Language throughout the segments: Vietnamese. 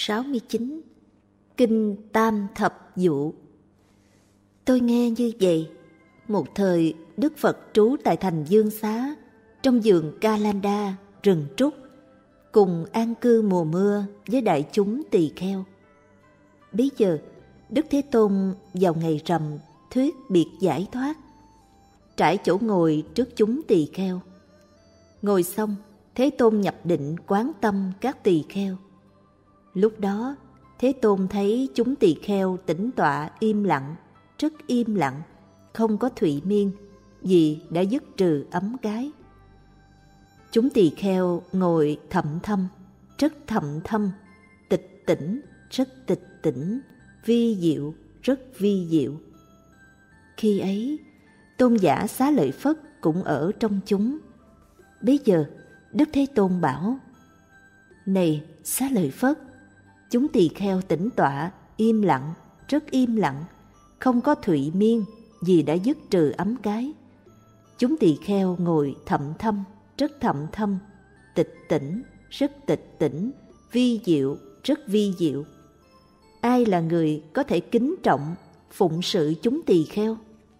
69. Kinh Tam Thập Dụ. Tôi nghe như vậy, một thời Đức Phật trú tại thành Dương Xá, trong vườn Kalanda, rừng trúc, cùng an cư mùa mưa với đại chúng tỳ kheo. Bấy giờ, Đức Thế Tôn vào ngày rằm thuyết biệt giải thoát, trải chỗ ngồi trước chúng tỳ kheo. Ngồi xong, Thế Tôn nhập định quán tâm các tỳ kheo. Lúc đó, Thế Tôn thấy chúng tỳ kheo tĩnh tọa im lặng, rất im lặng, không có thụy miên, vì đã dứt trừ ấm cái. Chúng tỳ kheo ngồi thậm thâm, rất thậm thâm, tịch tỉnh, rất tịch tỉnh, vi diệu, rất vi diệu. Khi ấy, Tôn giả Xá Lợi Phất cũng ở trong chúng. Bấy giờ, Đức Thế Tôn bảo: Này Xá Lợi Phất, chúng tỳ kheo tĩnh tọa, im lặng, rất im lặng, không có thụy miên, vì đã dứt trừ ấm cái. Chúng tỳ kheo ngồi thậm thâm, rất thậm thâm, tịch tỉnh, rất tịch tỉnh, vi diệu, rất vi diệu. Ai là người có thể kính trọng, phụng sự chúng tỳ kheo?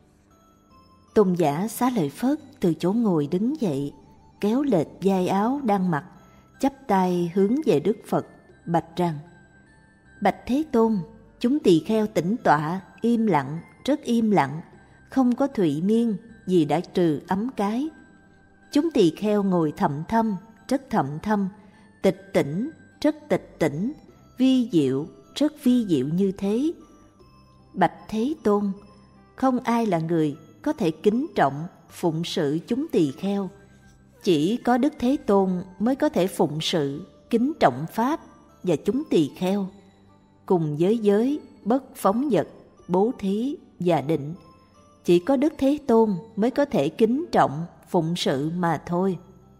Tôn giả Xá Lợi Phất từ chỗ ngồi đứng dậy, kéo lệch vai áo đang mặc, chắp tay hướng về Đức Phật, bạch rằng: Bạch Thế Tôn, chúng tỳ kheo tĩnh tọa, im lặng, rất im lặng, không có thụy miên, vì đã trừ ấm cái. Chúng tỳ kheo ngồi thậm thâm, rất thậm thâm, tịch tỉnh, rất tịch tỉnh, vi diệu, rất vi diệu như thế. Bạch Thế Tôn, không ai là người có thể kính trọng, phụng sự chúng tỳ kheo. Chỉ có Đức Thế Tôn mới có thể phụng sự, kính trọng Pháp và chúng tỳ kheo, cùng với giới, bất phóng dật, bố thí và định. Chỉ có Đức Thế Tôn mới có thể kính trọng, phụng sự mà thôi.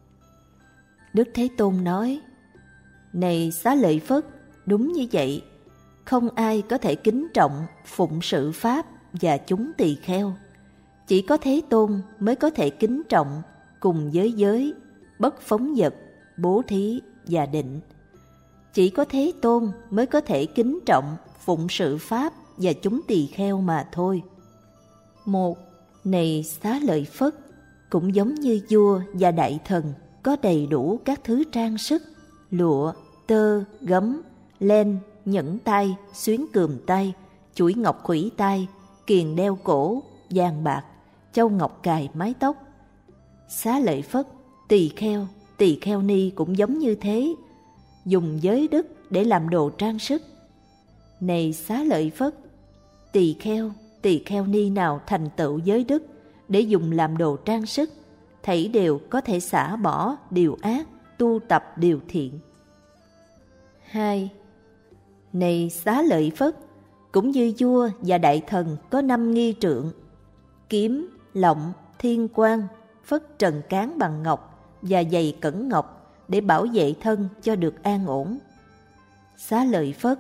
Đức Thế Tôn nói: Này Xá Lợi Phất, đúng như vậy, không ai có thể kính trọng, phụng sự Pháp và chúng tỳ kheo. Chỉ có Thế Tôn mới có thể kính trọng, cùng với giới, bất phóng dật, bố thí và định. Chỉ có Thế Tôn mới có thể kính trọng, phụng sự Pháp và chúng tỳ kheo mà thôi. Một, này Xá Lợi Phất, cũng giống như vua và đại thần có đầy đủ các thứ trang sức, lụa, tơ, gấm, len, nhẫn tay, xuyến cườm tay, chuỗi ngọc khuỷu tay, kiềng đeo cổ, vàng bạc, châu ngọc cài mái tóc. Xá Lợi Phất, tỳ kheo ni cũng giống như thế, dùng giới đức để làm đồ trang sức. Này Xá Lợi Phất, tỳ kheo ni nào thành tựu giới đức để dùng làm đồ trang sức, thảy đều có thể xả bỏ điều ác, tu tập điều thiện. 2. Này Xá Lợi Phất, cũng như vua và đại thần có 5 nghi trượng: kiếm, lọng, thiên quang, phất trần cán bằng ngọc và giày cẩn ngọc để bảo vệ thân cho được an ổn. Xá Lợi Phất,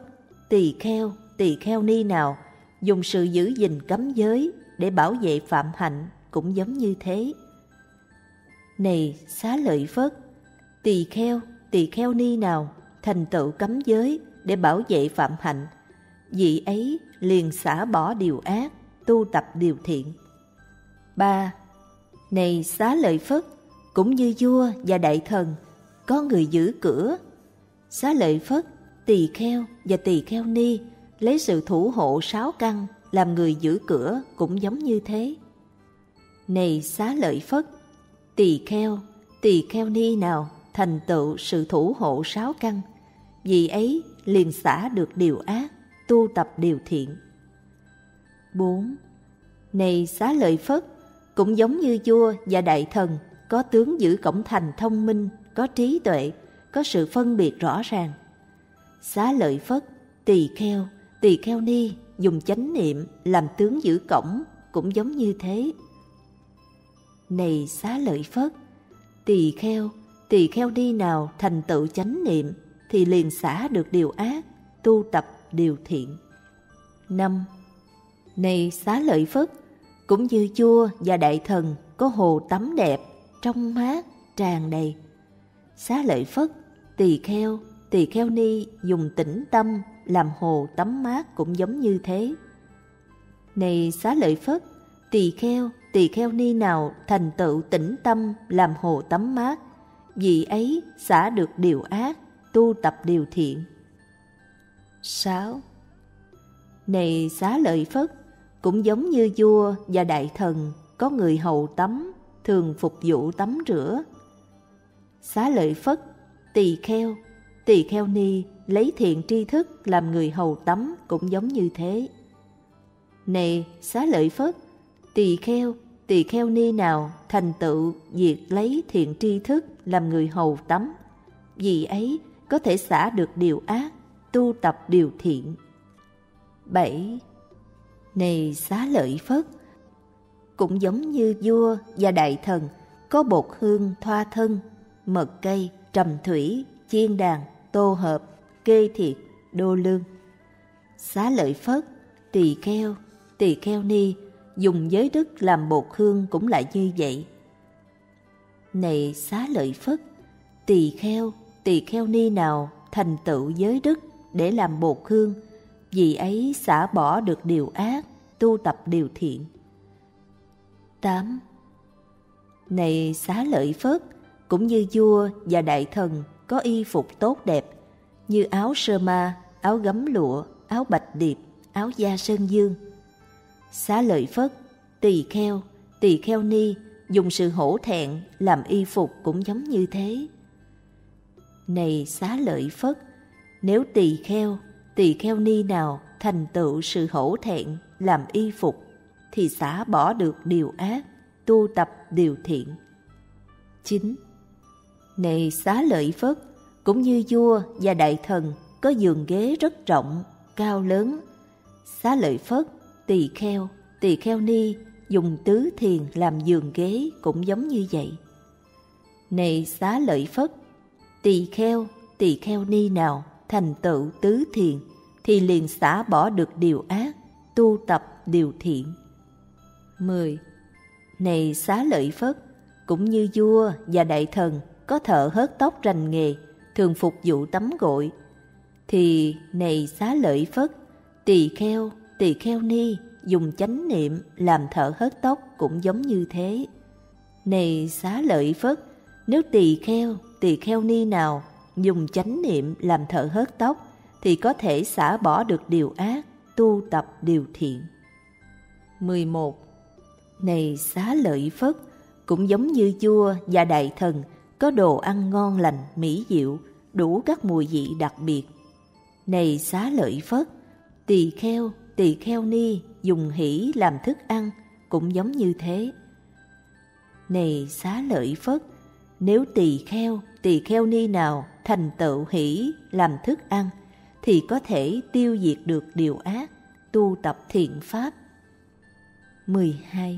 tỳ kheo ni nào dùng sự giữ gìn cấm giới để bảo vệ phạm hạnh cũng giống như thế. Này Xá Lợi Phất, tỳ kheo ni nào thành tựu cấm giới để bảo vệ phạm hạnh, vị ấy liền xả bỏ điều ác, tu tập điều thiện. 3. Này Xá Lợi Phất, cũng như vua và đại thần có người giữ cửa. Xá Lợi Phất, tỳ kheo và tỳ kheo ni lấy sự thủ hộ 6 căn làm người giữ cửa cũng giống như thế. Này Xá Lợi Phất, tỳ kheo ni nào thành tựu sự thủ hộ 6 căn, vì ấy liền xả được điều ác, tu tập điều thiện. 4. Này Xá Lợi Phất, cũng giống như vua và đại thần có tướng giữ cổng thành thông minh, có trí tuệ, có sự phân biệt rõ ràng. Xá Lợi Phất, tỳ kheo ni dùng chánh niệm làm tướng giữ cổng cũng giống như thế. Này Xá Lợi Phất, tỳ kheo ni nào thành tựu chánh niệm thì liền xả được điều ác, tu tập điều thiện. 5. Này Xá Lợi Phất, cũng như vua và đại thần có hồ tắm đẹp, trong mát, tràn đầy. Xá Lợi Phất, tỳ kheo ni dùng tĩnh tâm làm hồ tắm mát cũng giống như thế. Này Xá Lợi Phất, tỳ kheo ni nào thành tựu tĩnh tâm làm hồ tắm mát, vị ấy xả được điều ác, tu tập điều thiện. 6. Này Xá Lợi Phất, cũng giống như vua và đại thần có người hầu tắm, thường phục vụ tắm rửa. Xá Lợi Phất, tỳ kheo ni lấy thiện tri thức làm người hầu tắm cũng giống như thế. Này Xá Lợi Phất, tỳ kheo ni nào thành tựu việc lấy thiện tri thức làm người hầu tắm, vì ấy có thể xả được điều ác, tu tập điều thiện. 7. Này Xá Lợi Phất, cũng giống như vua và đại thần có bột hương thoa thân, mật cây, trầm thủy, chiên đàn, tô hợp, kê thiệt, đô lương. Xá Lợi Phất, tỳ kheo ni dùng giới đức làm bột hương cũng lại như vậy. Này Xá Lợi Phất, tỳ kheo ni nào thành tựu giới đức để làm bột hương, vì ấy xả bỏ được điều ác, tu tập điều thiện. 8. Này Xá Lợi Phất, cũng như vua và đại thần có y phục tốt đẹp, như áo sơ ma, áo gấm lụa, áo bạch điệp, áo da sơn dương. Xá Lợi Phất, tỳ kheo ni dùng sự hổ thẹn làm y phục cũng giống như thế. Này Xá Lợi Phất, nếu tỳ kheo ni nào thành tựu sự hổ thẹn làm y phục, thì xả bỏ được điều ác, tu tập điều thiện. 9. Này Xá Lợi Phất, cũng như vua và đại thần có giường ghế rất rộng, cao lớn. Xá Lợi Phất, tỳ kheo ni dùng tứ thiền làm giường ghế cũng giống như vậy. Này Xá Lợi Phất, tỳ kheo ni nào thành tựu tứ thiền, thì liền xả bỏ được điều ác, tu tập điều thiện. 10. Này Xá Lợi Phất, cũng như vua và đại thần có thợ hớt tóc rành nghề, thường phục vụ tắm gội, thì này Xá Lợi Phất, tỳ kheo ni dùng chánh niệm làm thợ hớt tóc cũng giống như thế. Này Xá Lợi Phất, nếu tỳ kheo ni nào dùng chánh niệm làm thợ hớt tóc, thì có thể xả bỏ được điều ác, tu tập điều thiện. 11. Này Xá Lợi Phất, cũng giống như vua và đại thần có đồ ăn ngon lành, mỹ diệu, đủ các mùi vị đặc biệt. Này Xá Lợi Phất, tỳ kheo ni dùng hỷ làm thức ăn cũng giống như thế. Này Xá Lợi Phất, nếu tỳ kheo ni nào thành tựu hỷ làm thức ăn, thì có thể tiêu diệt được điều ác, tu tập thiện pháp. 12.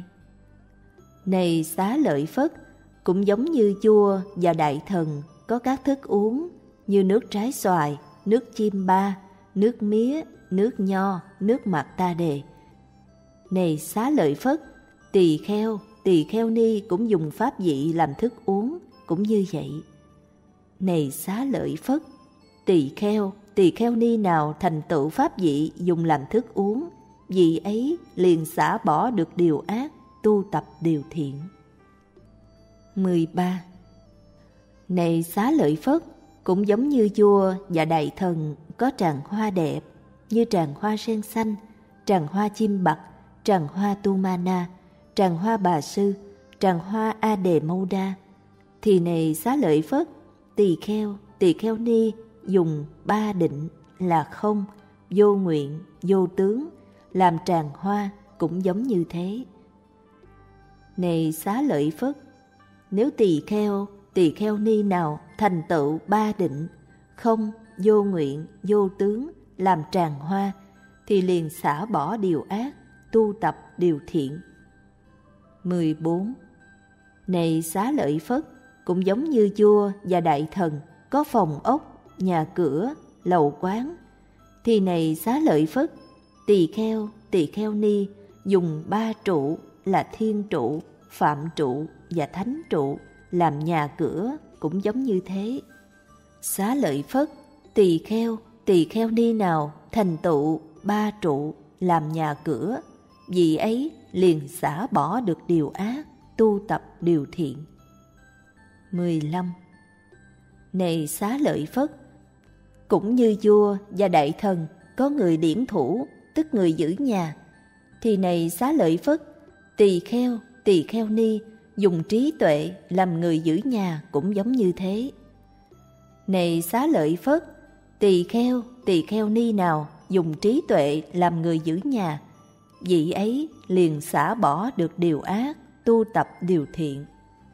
Này Xá Lợi Phất, cũng giống như vua và đại thần có các thức uống như nước trái xoài, nước chim ba, nước mía, nước nho, nước mạt ta đề. Này Xá Lợi Phất, tỳ kheo ni cũng dùng pháp vị làm thức uống cũng như vậy. Này Xá Lợi Phất, tỳ kheo ni nào thành tựu pháp vị dùng làm thức uống, vị ấy liền xả bỏ được điều ác, tu tập điều thiện. 13. Này Xá Lợi Phất, cũng giống như vua và đại thần có tràng hoa đẹp, như tràng hoa sen xanh, tràng hoa chim bạc, tràng hoa tu ma na, tràng hoa bà sư, tràng hoa a đề mâu đa, thì này Xá Lợi Phất, tỳ kheo ni dùng ba định là không, vô nguyện, vô tướng làm tràng hoa cũng giống như thế. Này Xá Lợi Phất, nếu tỳ kheo ni nào thành tựu ba định không, vô nguyện, vô tướng làm tràng hoa, thì liền xả bỏ điều ác, tu tập điều thiện. 14. Này Xá Lợi Phất, cũng giống như vua và đại thần có phòng ốc, nhà cửa, lầu quán, thì này Xá Lợi Phất, tỳ kheo ni dùng ba trụ là thiên trụ, phạm trụ và thánh trụ làm nhà cửa cũng giống như thế. Xá Lợi Phất, tỳ kheo ni nào thành tựu 3 trụ làm nhà cửa, vị ấy liền xả bỏ được điều ác, tu tập điều thiện. 15. Này Xá Lợi Phất, cũng như vua và đại thần có người điển thủ, tức người giữ nhà, thì này Xá Lợi Phất, tỳ kheo ni dùng trí tuệ làm người giữ nhà cũng giống như thế. Này Xá Lợi Phất, tỳ kheo ni nào dùng trí tuệ làm người giữ nhà, vị ấy liền xả bỏ được điều ác, tu tập điều thiện.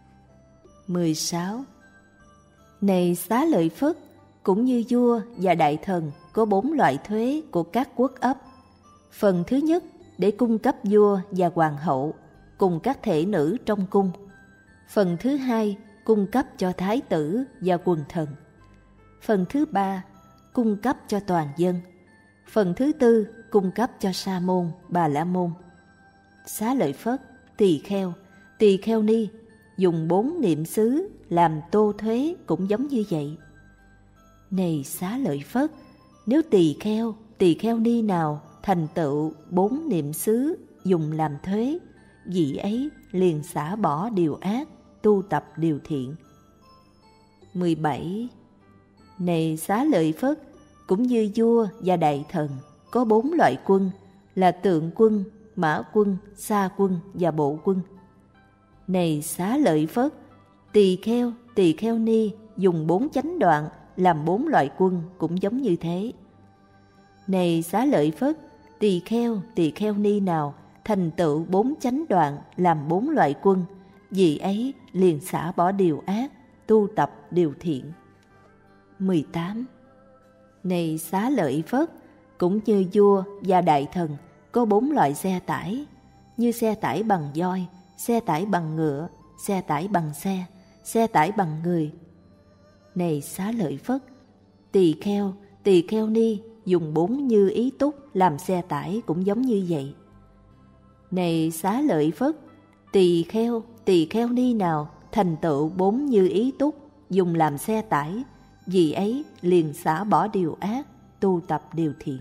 16. Này Xá Lợi Phất, cũng như vua và đại thần có 4 loại thuế của các quốc ấp. Phần thứ nhất để cung cấp vua và hoàng hậu cùng các thể nữ trong cung. Phần thứ hai cung cấp cho thái tử và quần thần. Phần thứ ba cung cấp cho toàn dân. Phần thứ tư cung cấp cho sa môn, bà la môn. Xá Lợi Phất, tỳ kheo ni dùng 4 niệm xứ làm tô thuế cũng giống như vậy. Này Xá Lợi Phất, nếu tỳ kheo ni nào thành tựu 4 niệm xứ dùng làm thuế, vị ấy liền xả bỏ điều ác, tu tập điều thiện. 17. Này Xá Lợi Phất, cũng như vua và đại thần có 4 loại quân là tượng quân, mã quân, xa quân và bộ quân. Này Xá Lợi Phất, tỳ kheo ni dùng 4 chánh đoạn làm 4 loại quân cũng giống như thế. Này Xá Lợi Phất, tỳ kheo ni nào thành tựu 4 chánh đoạn làm 4 loại quân, vị ấy liền xả bỏ điều ác, tu tập điều thiện. 18. Này Xá Lợi Phất, cũng như vua và đại thần có 4 loại xe tải, như xe tải bằng voi, xe tải bằng ngựa, xe tải bằng xe tải bằng người. Này Xá Lợi Phất, tỳ kheo ni dùng 4 như ý túc làm xe tải cũng giống như vậy. Này Xá Lợi Phất, tỳ kheo ni nào thành tựu 4 như ý túc dùng làm xe tải, vì ấy liền xả bỏ điều ác, tu tập điều thiện.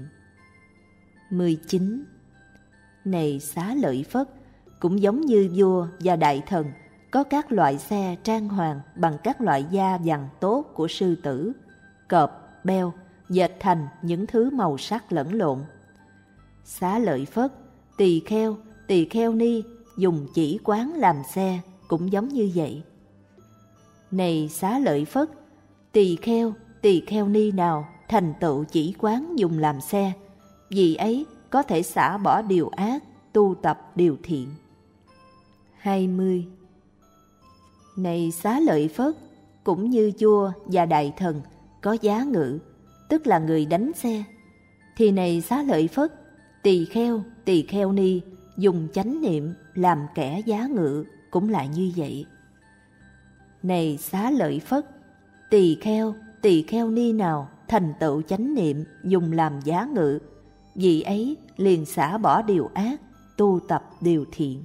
19. Này Xá Lợi Phất, cũng giống như vua và đại thần có các loại xe trang hoàng bằng các loại da vàng tốt của sư tử, cọp, beo, dệt thành những thứ màu sắc lẫn lộn. Xá Lợi Phất, tỳ kheo ni dùng chỉ quán làm xe cũng giống như vậy. Này Xá Lợi Phất, tỳ kheo ni nào thành tựu chỉ quán dùng làm xe, vì ấy có thể xả bỏ điều ác, tu tập điều thiện. 20. Này Xá Lợi Phất, cũng như vua và đại thần có giá ngự, tức là người đánh xe, thì này Xá Lợi Phất, tỳ kheo ni dùng chánh niệm làm kẻ giá ngự cũng lại như vậy. Này Xá Lợi Phất, tỳ kheo ni nào thành tựu chánh niệm dùng làm giá ngự, vì ấy liền xả bỏ điều ác, tu tập điều thiện.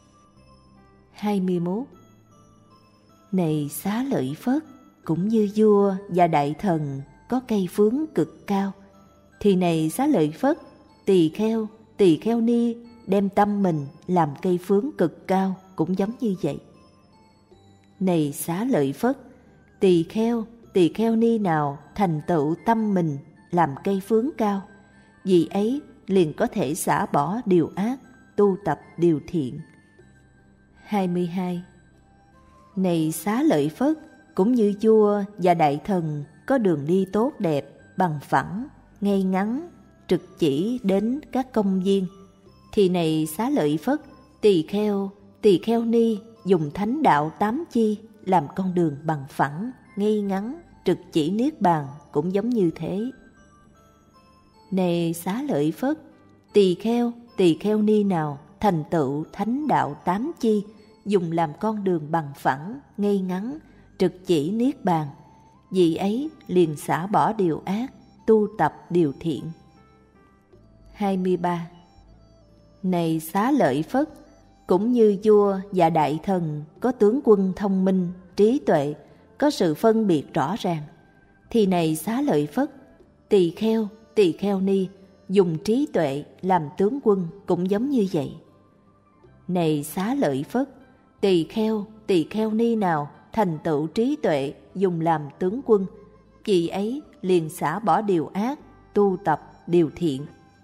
21. Này Xá Lợi Phất, cũng như vua và đại thần có cây phướng cực cao, thì này Xá Lợi Phất, tỳ kheo ni đem tâm mình làm cây phướng cực cao cũng giống như vậy. Này Xá Lợi Phất, tỳ kheo ni nào thành tựu tâm mình làm cây phướng cao, vì ấy liền có thể xả bỏ điều ác, tu tập điều thiện. 22. Này Xá Lợi Phất, cũng như vua và đại thần có đường đi tốt đẹp, bằng phẳng, ngay ngắn, trực chỉ đến các công viên, thì này Xá Lợi Phất, tỳ kheo ni dùng thánh đạo 8 chi làm con đường bằng phẳng, ngay ngắn, trực chỉ niết bàn cũng giống như thế. Này Xá Lợi Phất, tỳ kheo ni nào thành tựu thánh đạo 8 chi dùng làm con đường bằng phẳng, ngay ngắn, trực chỉ niết bàn, vì ấy liền xả bỏ điều ác, tu tập điều thiện. 23. Này Xá Lợi Phất, cũng như vua và đại thần có tướng quân thông minh, trí tuệ, có sự phân biệt rõ ràng, thì này Xá Lợi Phất, tỳ kheo ni dùng trí tuệ làm tướng quân cũng giống như vậy. Này Xá Lợi Phất, tỳ kheo ni nào thành tựu trí tuệ dùng làm tướng quân, vị ấy liền xả bỏ điều ác, tu tập điều thiện.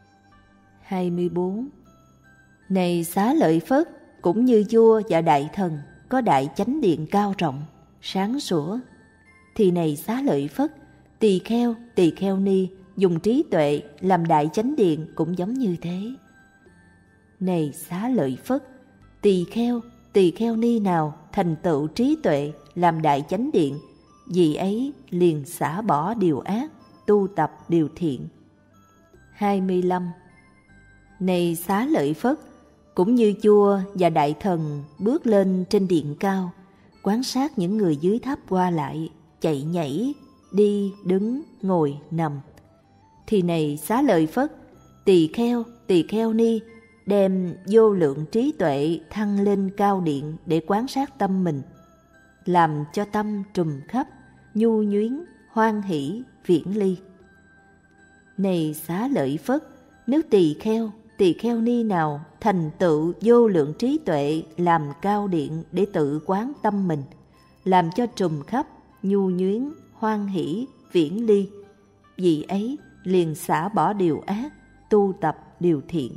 24. Này Xá Lợi Phất, cũng như vua và đại thần có đại chánh điện cao rộng, sáng sủa, thì này Xá Lợi Phất, tỳ kheo ni dùng trí tuệ làm đại chánh điện cũng giống như thế. Này Xá Lợi Phất, tỳ kheo ni nào thành tựu trí tuệ làm đại chánh điện, vị ấy liền xả bỏ điều ác, tu tập điều thiện. 25. Này Xá Lợi Phất, cũng như vua và đại thần bước lên trên điện cao, quan sát những người dưới tháp qua lại, chạy nhảy, đi, đứng, ngồi, nằm, thì này Xá Lợi Phất, tỳ kheo ni đem vô lượng trí tuệ thăng lên cao điện để quan sát tâm mình, làm cho tâm trùm khắp, nhu nhuyến, hoan hỷ, viễn ly. Này Xá Lợi Phất, nếu tỳ kheo ni nào thành tựu vô lượng trí tuệ làm cao điện để tự quán tâm mình, làm cho trùm khắp, nhu nhuyến, hoan hỷ, viễn ly, vị ấy liền xả bỏ điều ác, tu tập điều thiện.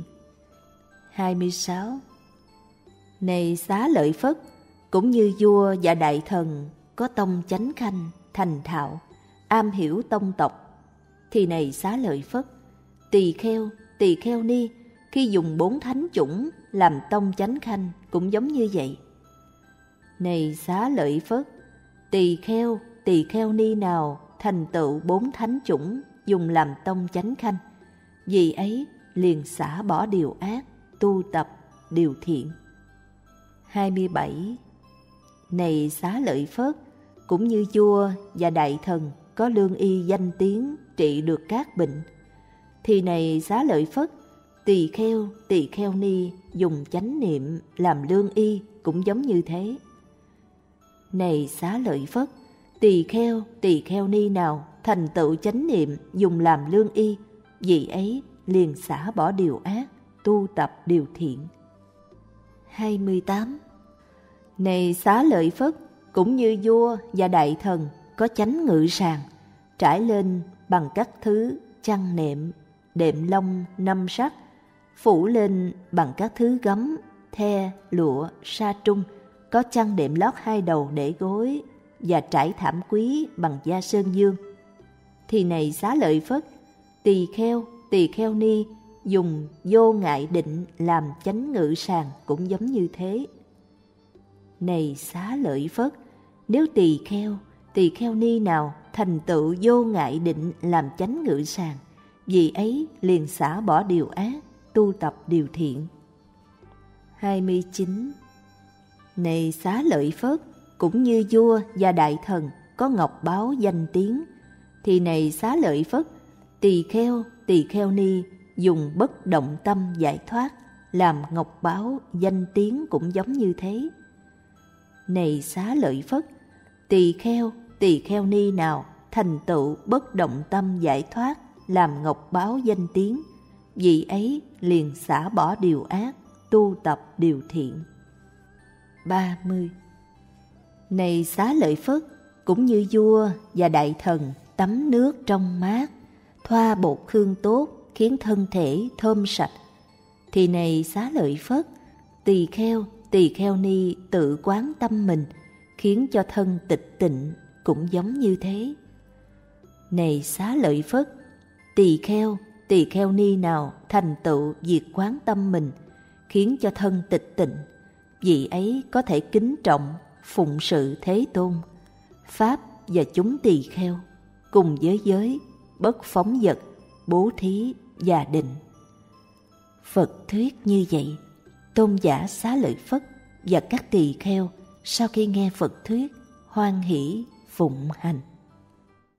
26. Này Xá Lợi Phất, cũng như vua và đại thần có tông chánh khanh, thành thạo, am hiểu tông tộc, thì này Xá Lợi Phất, tỳ kheo ni khi dùng 4 thánh chủng làm tông chánh khanh cũng giống như vậy. Này Xá Lợi Phất, tỳ kheo ni nào thành tựu 4 thánh chủng dùng làm tông chánh khanh, vì ấy liền xả bỏ điều ác, tu tập điều thiện. 27. Này Xá Lợi Phất, cũng như vua và đại thần có lương y danh tiếng trị được các bệnh, thì này Xá Lợi Phất, tỳ kheo ni dùng chánh niệm làm lương y cũng giống như thế. Này Xá Lợi Phất, tỳ kheo ni nào thành tựu chánh niệm dùng làm lương y, vị ấy liền xả bỏ điều ác, tu tập điều thiện. 28. Này Xá Lợi Phất, cũng như vua và đại thần có chánh ngự sàng, trải lên bằng các thứ chăn nệm, đệm lông 5 sắc, phủ lên bằng các thứ gấm, the, lụa, sa trung, có chăn đệm lót 2 đầu để gối và trải thảm quý bằng da sơn dương, thì này Xá Lợi Phất, tỳ kheo ni dùng vô ngại định làm chánh ngự sàng cũng giống như thế. Này Xá Lợi Phất, nếu tỳ kheo ni nào thành tựu vô ngại định làm chánh ngự sàng, vì ấy liền xả bỏ điều ác, tu tập điều thiện. 29. Này Xá Lợi Phất, cũng như vua và đại thần có ngọc báu danh tiếng, thì này Xá Lợi Phất, tỳ kheo ni dùng bất động tâm giải thoát làm ngọc báu danh tiếng cũng giống như thế. Này Xá Lợi Phất, tỳ kheo ni nào thành tựu bất động tâm giải thoát làm ngọc báu danh tiếng, vị ấy liền xả bỏ điều ác, tu tập điều thiện. 30. Này Xá Lợi Phất, cũng như vua và đại thần tắm nước trong mát, thoa bột hương tốt khiến thân thể thơm sạch, thì này Xá Lợi Phất, tỳ kheo ni tự quán tâm mình khiến cho thân tịch tịnh cũng giống như thế. Này Xá Lợi Phất, tỳ kheo ni nào thành tựu việc quán tâm mình khiến cho thân tịch tịnh, vị ấy có thể kính trọng phụng sự Thế Tôn, Pháp và chúng tỳ kheo, cùng với giới, bất phóng dật, bố thí và định. Phật thuyết như vậy, tôn giả Xá Lợi Phất và các tỳ kheo sau khi nghe Phật thuyết hoan hỷ phụng hành.